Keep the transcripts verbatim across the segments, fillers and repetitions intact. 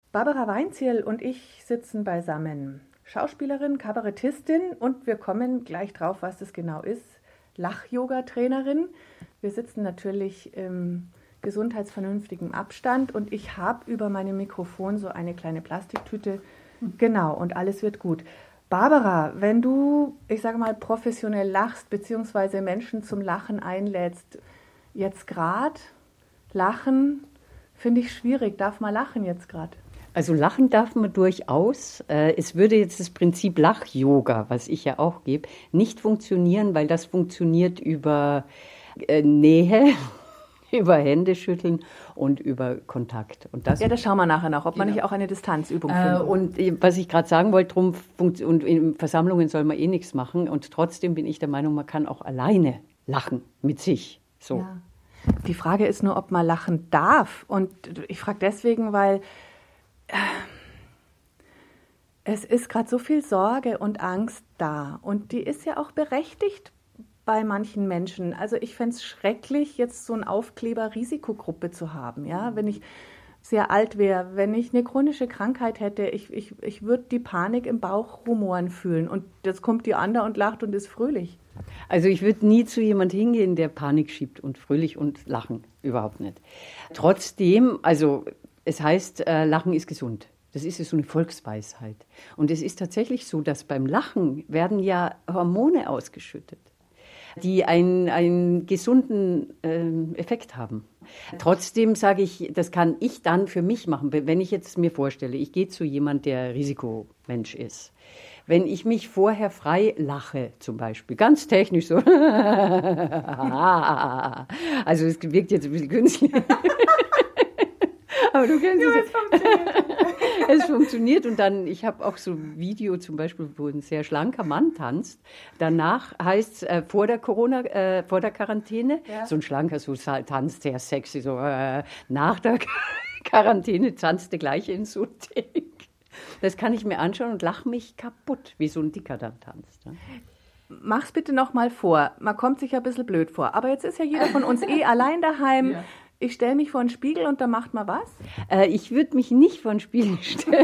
Barbara Weinzierl und ich sitzen beisammen. Schauspielerin, Kabarettistin und wir kommen gleich drauf, was das genau ist. Lach-Yoga-Trainerin. Wir sitzen natürlich im gesundheitsvernünftigen Abstand und ich habe über meinem Mikrofon so eine kleine Plastiktüte. Genau, und alles wird gut. Barbara, wenn du, ich sage mal, professionell lachst, beziehungsweise Menschen zum Lachen einlädst, jetzt gerade lachen, finde ich schwierig. Darf man lachen jetzt gerade? Also lachen darf man durchaus. Es würde jetzt das Prinzip Lach-Yoga, was ich ja auch gebe, nicht funktionieren, weil das funktioniert über Nähe, über Händeschütteln und über Kontakt. Und das ja, das schauen wir nachher noch, ob man genau. nicht auch eine Distanzübung findet. Äh, und was ich gerade sagen wollte, drum funkt, und in Versammlungen soll man eh nichts machen. Und trotzdem bin ich der Meinung, man kann auch alleine lachen mit sich. So. Ja. Die Frage ist nur, ob man lachen darf. Und ich frage deswegen, weil es ist gerade so viel Sorge und Angst da und die ist ja auch berechtigt bei manchen Menschen. Also ich fände es schrecklich, jetzt so einen Aufkleber Risikogruppe zu haben, ja, wenn ich sehr alt wäre, wenn ich eine chronische Krankheit hätte, ich, ich, ich würde die Panik im Bauch rumoren fühlen und jetzt kommt die andere und lacht und ist fröhlich. Also ich würde nie zu jemand hingehen, der Panik schiebt und fröhlich und lachen, überhaupt nicht. Trotzdem, also es heißt, äh, Lachen ist gesund. Das ist ja so eine Volksweisheit. Und es ist tatsächlich so, dass beim Lachen werden ja Hormone ausgeschüttet, die einen, einen gesunden äh, Effekt haben. Trotzdem sage ich, das kann ich dann für mich machen. Wenn ich jetzt mir vorstelle, ich gehe zu jemand, der Risikomensch ist. Wenn ich mich vorher frei lache, zum Beispiel, ganz technisch so, also es wirkt jetzt ein bisschen künstlich. Aber du kennst ja, es. Es funktioniert. Es funktioniert und dann, ich habe auch so ein Video zum Beispiel, wo ein sehr schlanker Mann tanzt. Danach heißt es äh, vor der Corona, äh, vor der Quarantäne, ja. So ein schlanker so tanzt sehr sexy, so äh, nach der Quarantäne tanzt der gleiche in so dick. Das kann ich mir anschauen und lache mich kaputt, wie so ein Dicker dann tanzt. Ne? Mach's bitte noch mal vor. Man kommt sich ja ein bisschen blöd vor. Aber jetzt ist ja jeder von uns eh allein daheim. Ja. Ich stelle mich vor den Spiegel und da macht man was? Äh, ich würde mich nicht vor den Spiegel stellen.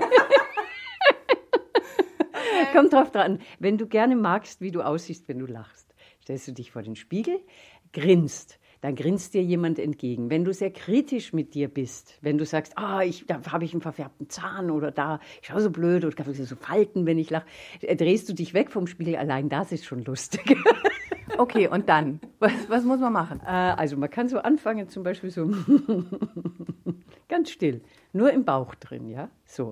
Okay. Kommt drauf dran. Wenn du gerne magst, wie du aussiehst, wenn du lachst, stellst du dich vor den Spiegel, grinst. Dann grinst dir jemand entgegen. Wenn du sehr kritisch mit dir bist, wenn du sagst, ah, ich, da habe ich einen verfärbten Zahn oder da, ich schaue so blöd oder ich habe so Falten, wenn ich lache, drehst du dich weg vom Spiegel. Allein das ist schon lustig. Okay, und dann? Was, was muss man machen? Äh, also man kann so anfangen, zum Beispiel so ganz still, nur im Bauch drin, ja, so.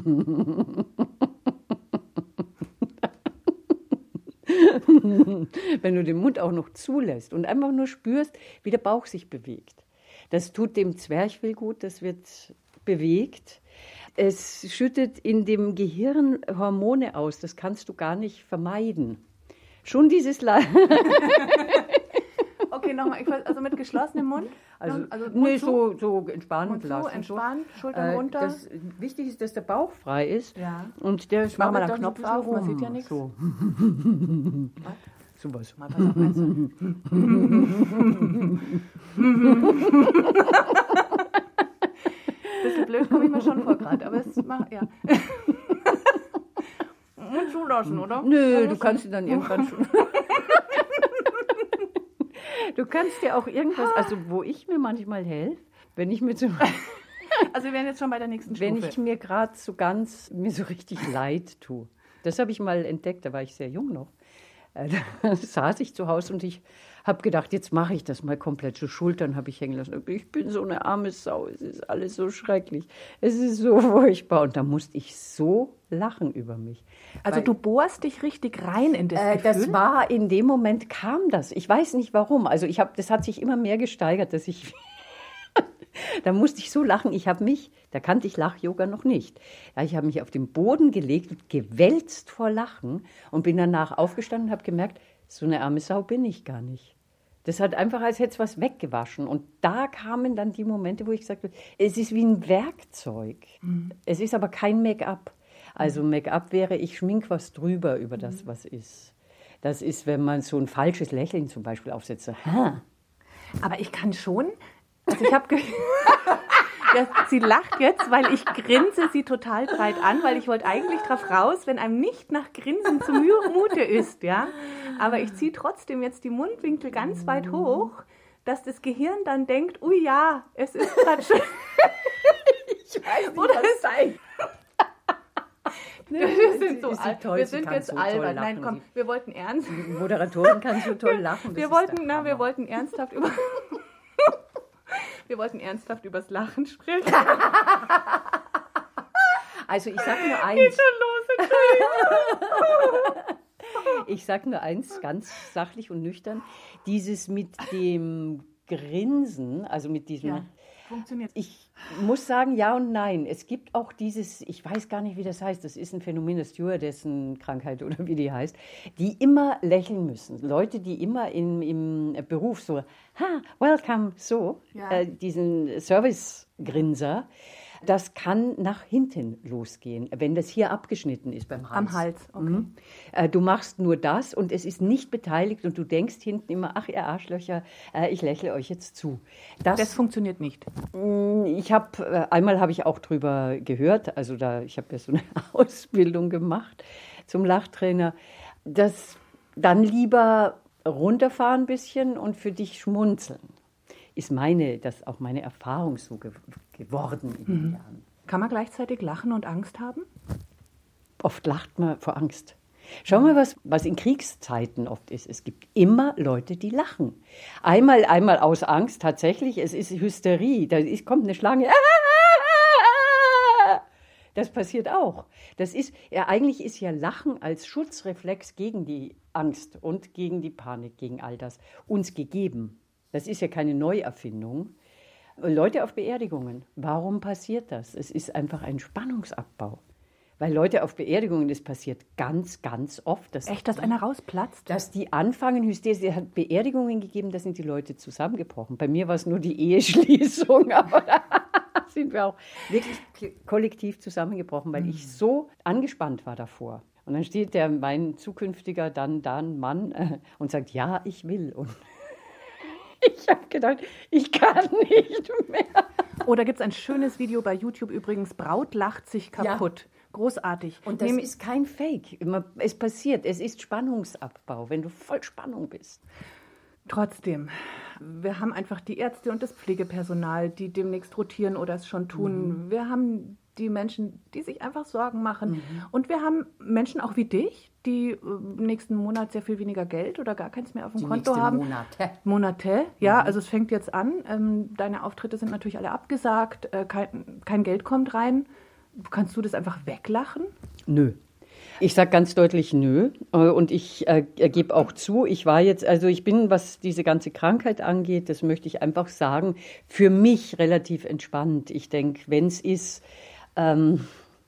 Wenn du den Mund auch noch zulässt und einfach nur spürst, wie der Bauch sich bewegt. Das tut dem Zwerchfell gut, das wird bewegt. Es schüttet in dem Gehirn Hormone aus, das kannst du gar nicht vermeiden. Schon dieses Lachen. Okay, nochmal, also mit geschlossenem Mund? Also, also Mund nee, so, so entspannt Mund lassen. Zu, entspannt, so. Schultern runter. Äh, das, wichtig ist, dass der Bauch frei ist. Ja. Und der machen wir den Knopf auf, man sieht ja nichts. So. So was. Mal pass auf, eins. Bisschen blöd komme ich mir schon vor gerade, aber es macht, ja. Und zulassen, oder? Nö, du kannst ihn dann irgendwann schon. Du kannst dir auch irgendwas, also wo ich mir manchmal helfe, wenn ich mir zum Also wir wären jetzt schon bei der nächsten Stufe. Wenn ich mir gerade so ganz, mir so richtig leid tue. Das habe ich mal entdeckt, da war ich sehr jung noch. Da saß ich zu Hause und ich habe gedacht, jetzt mache ich das mal komplett. So Schultern habe ich hängen lassen. Ich bin so eine arme Sau, es ist alles so schrecklich. Es ist so furchtbar. Und da musste ich so lachen über mich. Also Weil, du bohrst dich richtig rein in das äh, Gefühl? Das war, in dem Moment kam das. Ich weiß nicht warum. Also ich habe, das hat sich immer mehr gesteigert, dass ich... Da musste ich so lachen. Ich habe mich, da kannte ich Lach-Yoga noch nicht. Ja, ich habe mich auf den Boden gelegt und gewälzt vor Lachen und bin danach aufgestanden und habe gemerkt, so eine arme Sau bin ich gar nicht. Das hat einfach, als hätte es was weggewaschen. Und da kamen dann die Momente, wo ich gesagt habe, es ist wie ein Werkzeug. Mhm. Es ist aber kein Make-up. Also Make-up wäre, ich schmink was drüber über das, was ist. Das ist, wenn man so ein falsches Lächeln zum Beispiel aufsetzt. So, aber ich kann schon... Also ich habe ge- Ja, sie lacht jetzt, weil ich grinse sie total breit an, weil ich wollte eigentlich drauf raus, wenn einem nicht nach Grinsen zumute ist, ja. Aber ich ziehe trotzdem jetzt die Mundwinkel ganz weit hoch, dass das Gehirn dann denkt, ui ja, es ist gerade schön. Ich weiß nicht, Oder was sein. Wir sind so Ist sie alt. toll, Wir sie sind kann jetzt so toll albern. lachen Nein, und komm, die- wir wollten ernst. Die Moderatorin kann so toll lachen. das Wir ist wollten, der na, wir Hammer. wollten ernsthaft über Wir wollten ernsthaft übers Lachen sprechen. Also ich sag nur Geht eins. schon los, Entschuldigung. Ich sag nur eins, ganz sachlich und nüchtern. Dieses mit dem Grinsen, also mit diesem... Ja, funktioniert. Ich muss sagen, ja und nein. Es gibt auch dieses, ich weiß gar nicht, wie das heißt, das ist ein Phänomen der Stewardessen-Krankheit oder wie die heißt, die immer lächeln müssen. Leute, die immer im, im Beruf so, ha, welcome, so, Ja. äh, diesen Service-Grinser, das kann nach hinten losgehen, wenn das hier abgeschnitten ist beim Hals. Am Hals, okay. Mhm. Äh, Du machst nur das und es ist nicht beteiligt und du denkst hinten immer, ach ihr Arschlöcher, äh, ich lächle euch jetzt zu. Das, Das funktioniert nicht. ich habe, äh, einmal habe ich auch drüber gehört, also da, ich habe ja so eine Ausbildung gemacht zum Lachtrainer, dass dann lieber runterfahren ein bisschen und für dich schmunzeln. Ist meine, das ist auch meine Erfahrung so ge geworden in den Jahren. Kann man gleichzeitig lachen und Angst haben? Oft lacht man vor Angst. Schau mal, was, was in Kriegszeiten oft ist. Es gibt immer Leute, die lachen. Einmal, einmal aus Angst, tatsächlich, es ist Hysterie. Da ist, kommt eine Schlange. Das passiert auch. Das ist, ja, eigentlich ist ja Lachen als Schutzreflex gegen die Angst und gegen die Panik, gegen all das uns gegeben. Das ist ja keine Neuerfindung. Leute auf Beerdigungen, warum passiert das? Es ist einfach ein Spannungsabbau. Weil Leute auf Beerdigungen, das passiert ganz, ganz oft. Dass Echt, dass die, einer rausplatzt? Dass die anfangen, hysterisch, es hat Beerdigungen gegeben, da sind die Leute zusammengebrochen. Bei mir war es nur die Eheschließung, aber da sind wir auch wirklich kollektiv zusammengebrochen, weil ich so angespannt war davor. Und dann steht der, mein zukünftiger dann, dann Mann äh, und sagt, ja, ich will. Und ich habe gedacht, ich kann nicht mehr. Oder gibt es ein schönes Video bei YouTube übrigens, Braut lacht sich kaputt. Großartig. Und das Nämlich- ist kein Fake. Immer- Es passiert, es ist Spannungsabbau, wenn du voll Spannung bist. Trotzdem, wir haben einfach die Ärzte und das Pflegepersonal, die demnächst rotieren oder es schon tun. Wir haben die Menschen, die sich einfach Sorgen machen. Und wir haben Menschen auch wie dich, die äh, nächsten Monat sehr viel weniger Geld oder gar keins mehr auf dem Die Konto nächsten haben. Monate. Monate, ja, also es fängt jetzt an. Ähm, deine Auftritte sind natürlich alle abgesagt, äh, kein, kein Geld kommt rein. Kannst du das einfach weglachen? Nö. Ich sage ganz deutlich nö. Äh, Und ich äh, gebe auch zu, ich war jetzt, also ich bin, was diese ganze Krankheit angeht, das möchte ich einfach sagen, für mich relativ entspannt. Ich denke, wenn es ist, ähm,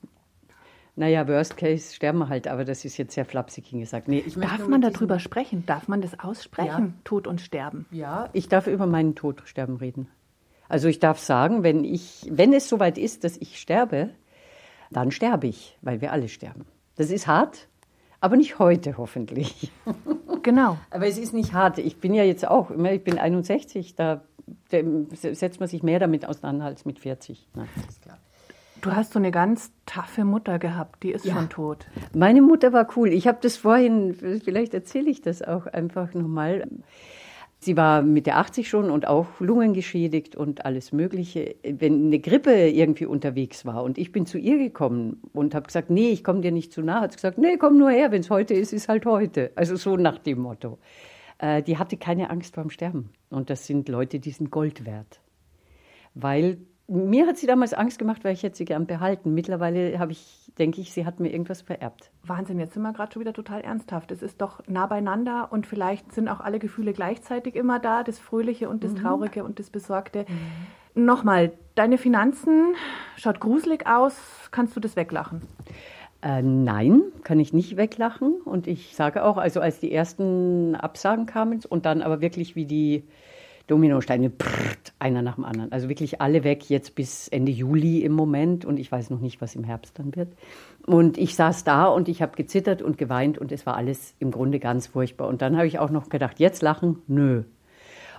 naja, Worst Case sterben wir halt, aber das ist jetzt sehr flapsig hingesagt. Nee, ich möchte Darf nur man mit diesem- darüber sprechen? Darf man das aussprechen? Tod und Sterben. Ja, ich darf über meinen Tod sterben reden. Also ich darf sagen, wenn ich, wenn es soweit ist, dass ich sterbe, dann sterbe ich, weil wir alle sterben. Das ist hart, aber nicht heute hoffentlich. Genau. Aber es ist nicht hart. Ich bin ja jetzt auch, ich bin einundsechzig, da da setzt man sich mehr damit auseinander als mit vierzig. Nein, das ist klar. Du hast so eine ganz taffe Mutter gehabt, die ist Ja. schon tot. Meine Mutter war cool. Ich habe das vorhin, vielleicht erzähle ich das auch einfach nochmal. Sie war Mitte achtzig schon und auch lungengeschädigt und alles Mögliche. Wenn eine Grippe irgendwie unterwegs war und ich bin zu ihr gekommen und habe gesagt, nee, ich komme dir nicht zu nah, hat sie gesagt, nee, komm nur her, wenn es heute ist, ist halt heute. Also so nach dem Motto. Äh, die hatte keine Angst vorm Sterben. Und das sind Leute, die sind Gold wert. Weil mir hat sie damals Angst gemacht, weil ich hätte sie gern behalten. Mittlerweile habe ich, denke ich, sie hat mir irgendwas vererbt. Wahnsinn, jetzt sind wir gerade schon wieder total ernsthaft. Es ist doch nah beieinander und vielleicht sind auch alle Gefühle gleichzeitig immer da, das Fröhliche und das Traurige und das Besorgte. Nochmal, deine Finanzen, schaut gruselig aus, kannst du das weglachen? Äh, nein, kann ich nicht weglachen. Und ich sage auch, also als die ersten Absagen kamen und dann aber wirklich wie die Dominosteine, prrrt, einer nach dem anderen. Also wirklich alle weg, jetzt bis Ende Juli im Moment. Und ich weiß noch nicht, was im Herbst dann wird. Und ich saß da und ich habe gezittert und geweint und es war alles im Grunde ganz furchtbar. Und dann habe ich auch noch gedacht, jetzt lachen? Nö.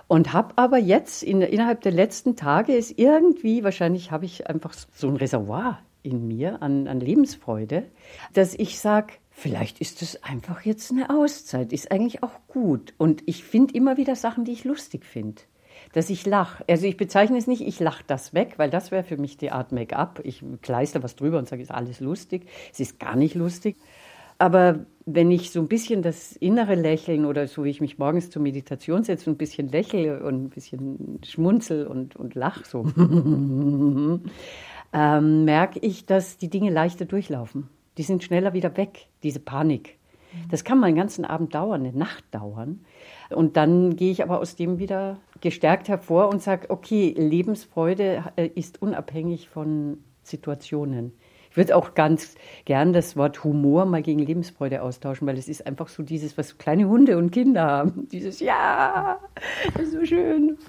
Und habe aber jetzt in, innerhalb der letzten Tage ist irgendwie, wahrscheinlich habe ich einfach so ein Reservoir in mir an, an Lebensfreude, dass ich sage, vielleicht ist es einfach jetzt eine Auszeit, ist eigentlich auch gut. Und ich finde immer wieder Sachen, die ich lustig finde. Dass ich lache. Also ich bezeichne es nicht, ich lache das weg, weil das wäre für mich die Art Make-up. Ich kleister was drüber und sage, es ist alles lustig. Es ist gar nicht lustig. Aber wenn ich so ein bisschen das innere Lächeln oder so, wie ich mich morgens zur Meditation setze und ein bisschen lächle und ein bisschen schmunzel und, und lach so, ähm, merke ich, dass die Dinge leichter durchlaufen. Die sind schneller wieder weg, diese Panik. Das kann mal einen ganzen Abend dauern, eine Nacht dauern. Und dann gehe ich aber aus dem wieder gestärkt hervor und sage, okay, Lebensfreude ist unabhängig von Situationen. Ich würde auch ganz gern das Wort Humor mal gegen Lebensfreude austauschen, weil es ist einfach so dieses, was kleine Hunde und Kinder haben. Dieses, ja, das ist so schön.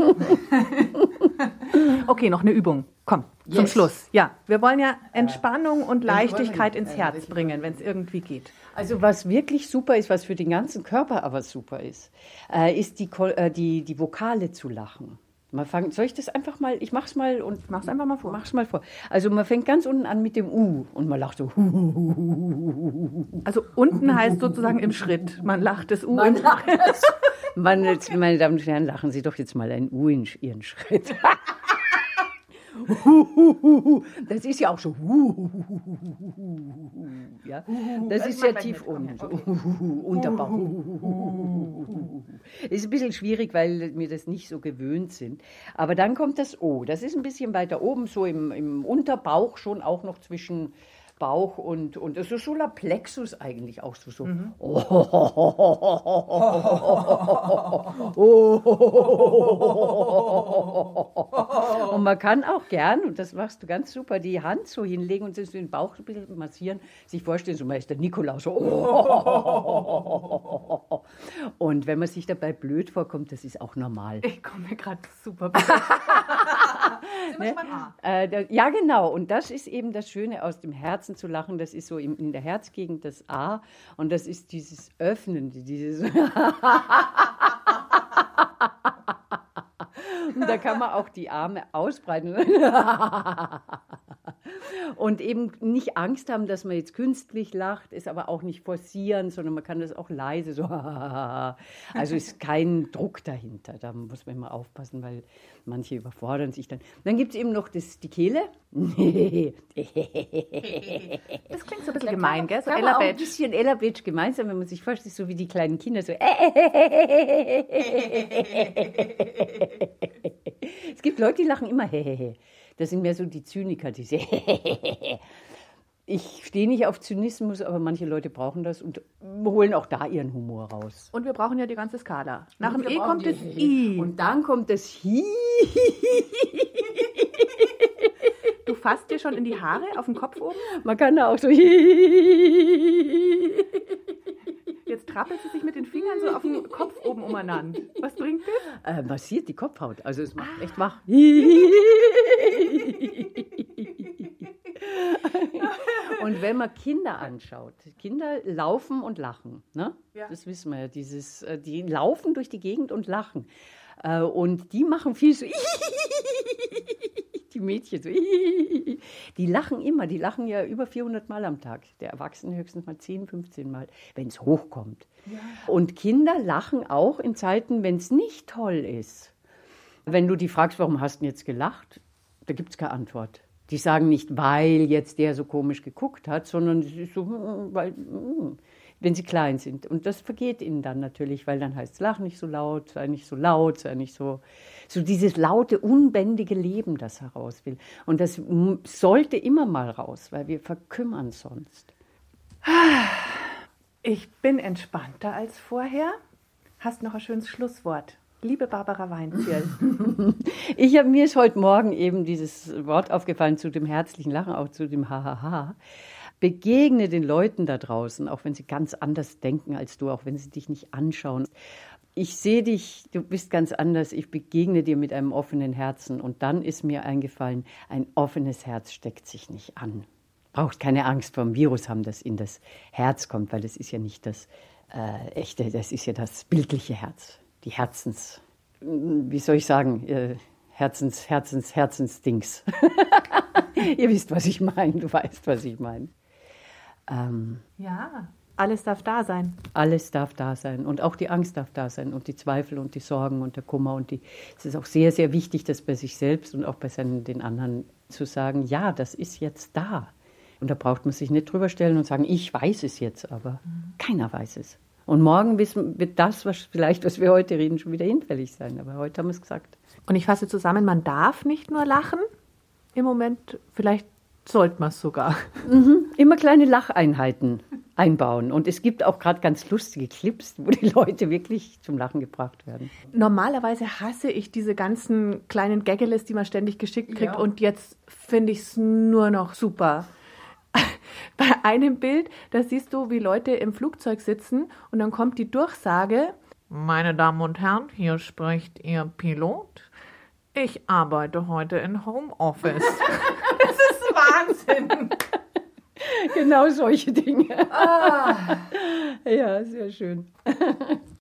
Okay, noch eine Übung. Komm, zum Yes. Schluss. Ja, wir wollen ja Entspannung und Leichtigkeit ins Herz bringen, wenn es irgendwie geht. Also was wirklich super ist, was für den ganzen Körper aber super ist, äh, ist die, Ko- äh, die, die Vokale zu lachen. Man fang, soll ich das einfach mal, ich mach's mal und Mach's einfach mal vor. mach's mal vor. Also man fängt ganz unten an mit dem U und man lacht so. Also unten heißt sozusagen im Schritt. Man lacht das U. Man im- lacht das. Man, jetzt, meine Damen und Herren, lachen Sie doch jetzt mal ein U in Ihren Schritt. Das ist ja auch so. Ja, das ist sehr tief unten. Unterbauch. Ist ein bisschen schwierig, weil wir das nicht so gewöhnt sind. Aber dann kommt das O. Das ist ein bisschen weiter oben, so im, im Unterbauch, schon auch noch zwischen Bauch und, und das ist Solarplexus eigentlich auch so. so. Mhm. Und man kann auch gern, und das machst du ganz super, die Hand so hinlegen und sich den Bauch ein bisschen massieren, sich vorstellen, so mal ist der Nikolaus so. Und wenn man sich dabei blöd vorkommt, das ist auch normal. Ich komme mir gerade super. Ne? Äh, da, ja, genau. Und das ist eben das Schöne, aus dem Herzen zu lachen. Das ist so in, in der Herzgegend das A. Und das ist dieses Öffnen, dieses. Und da kann man auch die Arme ausbreiten. Und eben nicht Angst haben, dass man jetzt künstlich lacht, es aber auch nicht forcieren, sondern man kann das auch leise so. Also ist kein Druck dahinter. Da muss man immer aufpassen, weil manche überfordern sich dann. Dann gibt es eben noch das, die Kehle. Das klingt so ein bisschen gemein, gell? So Ella Ella auch ein Badge. bisschen Ella Badge gemeinsam, wenn man sich vorstellt, so wie die kleinen Kinder so. Es gibt Leute, die lachen immer hehehe. Das sind mehr so die Zyniker, diese Ich stehe nicht auf Zynismus, aber manche Leute brauchen das und holen auch da ihren Humor raus. Und wir brauchen ja die ganze Skala. Nach Und dem wir E brauchen kommt die- das I. Und dann kommt das Hi. Du fasst dir schon in die Haare auf dem Kopf oben. Man kann da auch so Hi. Jetzt trappelt sie sich mit den Fingern so auf dem Kopf oben umeinander. Was bringt das? Äh, massiert die Kopfhaut, also es macht echt wach. Und wenn man Kinder anschaut, Kinder laufen und lachen, ne? Ja. Das wissen wir ja, dieses, äh, die laufen durch die Gegend und lachen. Äh, Und die machen viel so, die Mädchen so, die lachen immer, die lachen ja über vierhundert Mal am Tag. Der Erwachsene höchstens mal zehn, fünfzehn Mal, wenn es hochkommt. Ja. Und Kinder lachen auch in Zeiten, wenn es nicht toll ist. Wenn du die fragst, warum hast du denn jetzt gelacht, da gibt es keine Antwort. Die sagen nicht, weil jetzt der so komisch geguckt hat, sondern es ist so, weil, wenn sie klein sind. Und das vergeht ihnen dann natürlich, weil dann heißt es, lach nicht so laut, sei nicht so laut, sei nicht so, so dieses laute, unbändige Leben, das heraus will. Und das sollte immer mal raus, weil wir verkümmern sonst. Ich bin entspannter als vorher. Hast noch ein schönes Schlusswort. Liebe Barbara Weinzierl. Ich habe mir ist heute Morgen eben dieses Wort aufgefallen zu dem herzlichen Lachen, auch zu dem Hahaha. Begegne den Leuten da draußen, auch wenn sie ganz anders denken als du, auch wenn sie dich nicht anschauen. Ich sehe dich, du bist ganz anders, ich begegne dir mit einem offenen Herzen. Und dann ist mir eingefallen, ein offenes Herz steckt sich nicht an. Braucht keine Angst vor dem Virus haben, das in das Herz kommt, weil das ist ja nicht das äh, echte, das ist ja das bildliche Herz. Die Herzenswärme wie soll ich sagen, äh, Herzens, Herzens, Herzensdings. Ihr wisst, was ich meine, du weißt, was ich meine. Ähm, ja, alles darf da sein. Alles darf da sein und auch die Angst darf da sein und die Zweifel und die Sorgen und der Kummer. Und die, es ist auch sehr, sehr wichtig, das bei sich selbst und auch bei seinen, den anderen zu sagen, ja, das ist jetzt da. Und da braucht man sich nicht drüber stellen und sagen, ich weiß es jetzt, aber mhm. keiner weiß es. Und morgen wissen, wird das, was vielleicht, was wir heute reden, schon wieder hinfällig sein. Aber heute haben wir es gesagt. Und ich fasse zusammen, man darf nicht nur lachen im Moment, vielleicht sollte man es sogar. Mhm. Immer kleine Lacheinheiten einbauen. Und es gibt auch gerade ganz lustige Clips, wo die Leute wirklich zum Lachen gebracht werden. Normalerweise hasse ich diese ganzen kleinen Gaggeles, die man ständig geschickt kriegt. Ja. Und jetzt finde ich es nur noch super. Bei einem Bild, da siehst du, wie Leute im Flugzeug sitzen und dann kommt die Durchsage: Meine Damen und Herren, hier spricht Ihr Pilot. Ich arbeite heute in Homeoffice. Das ist Wahnsinn. Genau solche Dinge. Ah. Ja, sehr schön.